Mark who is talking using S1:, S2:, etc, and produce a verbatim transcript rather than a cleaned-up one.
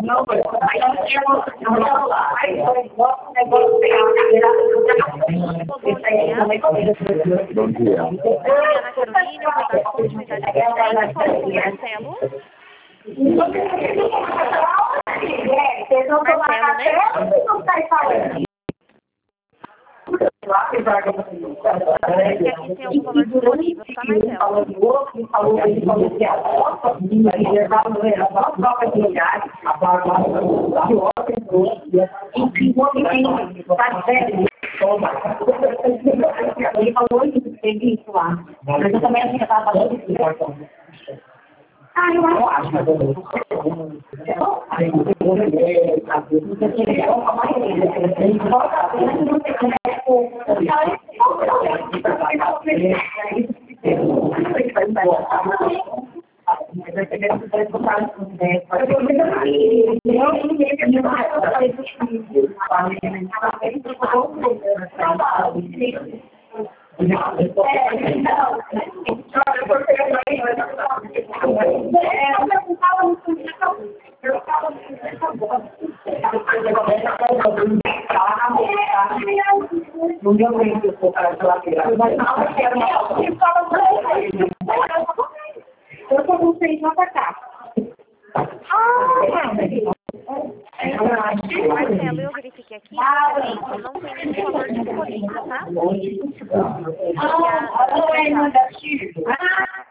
S1: Bom dia.
S2: Ana Carolina, vou dar continuidade aqui. Fala com o Marcelo. Marcelo, né? Aqui tem algum valor disponível, tá,
S3: Ele falou isso, teve isso lá. Mas eu também assim, eu estava falando isso. Ah, eu acho que não deu tempo de colocar essa lateral. Eu só não sei já pra cá.
S2: Marcelo, eu verifiquei aqui, eu não tenho nenhum valor disponível, tá?
S3: Ah,